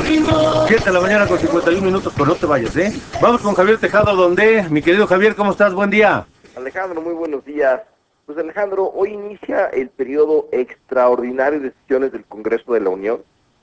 7 de la mañana con 51 minutos, pero no te vayas, ¿eh? Vamos con Javier Tejado, donde, mi querido Javier, ¿cómo estás? Buen día. Alejandro, muy buenos días. Pues Alejandro, hoy inicia el periodo extraordinario de sesiones del Congreso de la Unión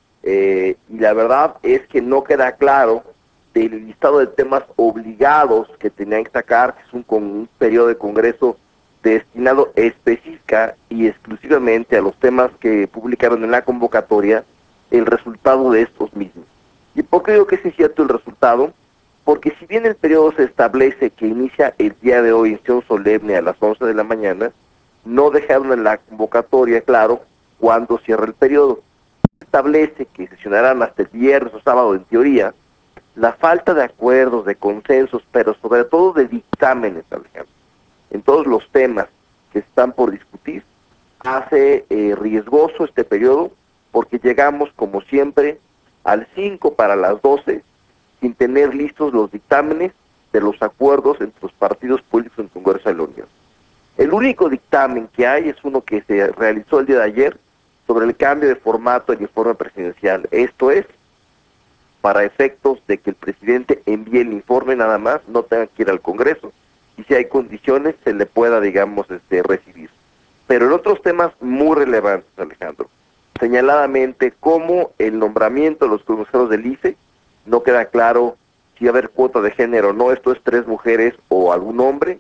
y la verdad es que no queda claro del listado de temas obligados que tenían que sacar, que es un periodo de Congreso destinado específica y exclusivamente a los temas que publicaron en la convocatoria, el resultado de estos mismos. ¿Y por qué digo que es incierto el resultado? Porque si bien el periodo se establece que inicia el día de hoy en sesión solemne a las 11 de la mañana, no dejaron en la convocatoria claro cuándo cierra el periodo. Establece que sesionarán hasta el viernes o sábado en teoría. La falta de acuerdos, de consensos, pero sobre todo de dictámenes, Alejandro, en todos los temas que están por discutir, hace riesgoso este periodo porque llegamos, como siempre, al 5 para las 12 sin tener listos los dictámenes de los acuerdos entre los partidos políticos en el Congreso de la Unión. El único dictamen que hay es uno que se realizó el día de ayer sobre el cambio de formato del informe presidencial. Esto es, para efectos de que el presidente envíe el informe nada más, no tenga que ir al Congreso, y si hay condiciones se le pueda, digamos, recibir. Pero en otros temas muy relevantes, Alejandro, señaladamente como el nombramiento de los consejeros del ICE, no queda claro si va a haber cuota de género o no, esto es 3 mujeres o algún hombre,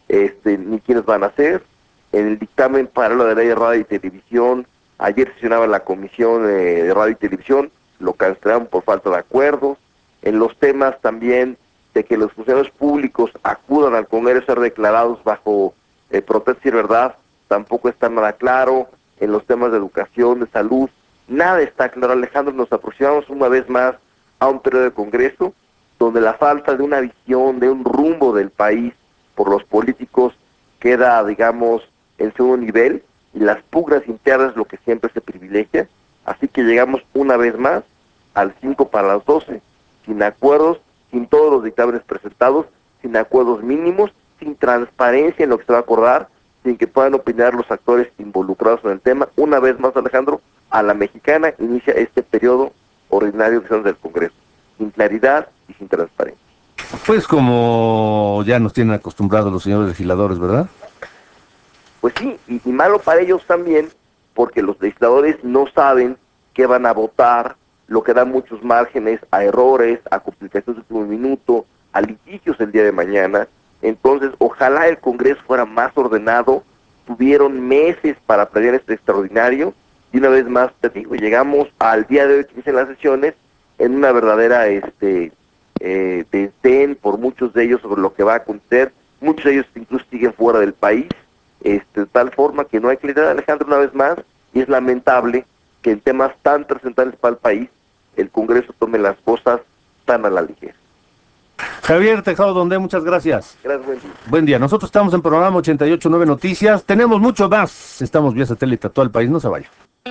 ni quiénes van a ser. En el dictamen para la de ley de radio y televisión, ayer sesionaba la comisión de radio y televisión, lo cancelaron por falta de acuerdos. En los temas también de que los funcionarios públicos acudan al Congreso a ser declarados bajo protesta y verdad, tampoco está nada claro. En los temas de educación, de salud, nada está claro, Alejandro. Nos aproximamos una vez más a un periodo de Congreso donde la falta de una visión, de un rumbo del país por los políticos queda, digamos, en segundo nivel, y las pugnas internas es lo que siempre se privilegia. Así que llegamos una vez más al 5 para las 12, sin acuerdos, sin todos los dictámenes presentados, sin acuerdos mínimos, sin transparencia en lo que se va a acordar, sin que puedan opinar los actores involucrados en el tema. Una vez más, Alejandro, a la mexicana inicia este periodo ordinario de sesiones del Congreso, sin claridad y sin transparencia. Pues como ya nos tienen acostumbrados los señores legisladores, ¿verdad? Pues sí, y malo para ellos también, porque los legisladores no saben qué van a votar, lo que da muchos márgenes a errores, a complicaciones de último minuto, a litigios el día de mañana. Entonces, ojalá el Congreso fuera más ordenado, tuvieron meses para planear este extraordinario, y una vez más te digo, llegamos al día de hoy que inician las sesiones en una verdadera desdén por muchos de ellos sobre lo que va a acontecer. Muchos de ellos incluso siguen fuera del país, de tal forma que no hay claridad, Alejandro, una vez más, y es lamentable que en temas tan trascendentales para el país el Congreso tome las cosas tan a la ligera. Javier Tejado, donde, muchas gracias. Gracias, buen día. Buen día. Nosotros estamos en programa 88.9 Noticias. Tenemos mucho más. Estamos vía satélite a todo el país. No se vaya.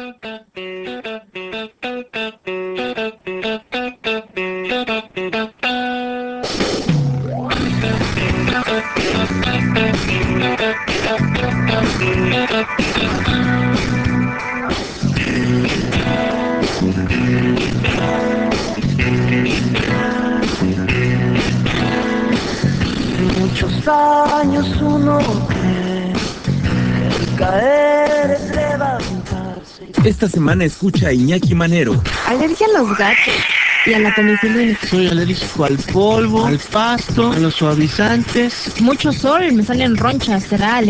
Muchos años uno cree que el caer es levantarse. Esta semana escucha a Iñaki Manero. Alergia a los gatos y a la penicilina. Soy alérgico al polvo, al pasto, a los suavizantes. Mucho sol, me salen ronchas, será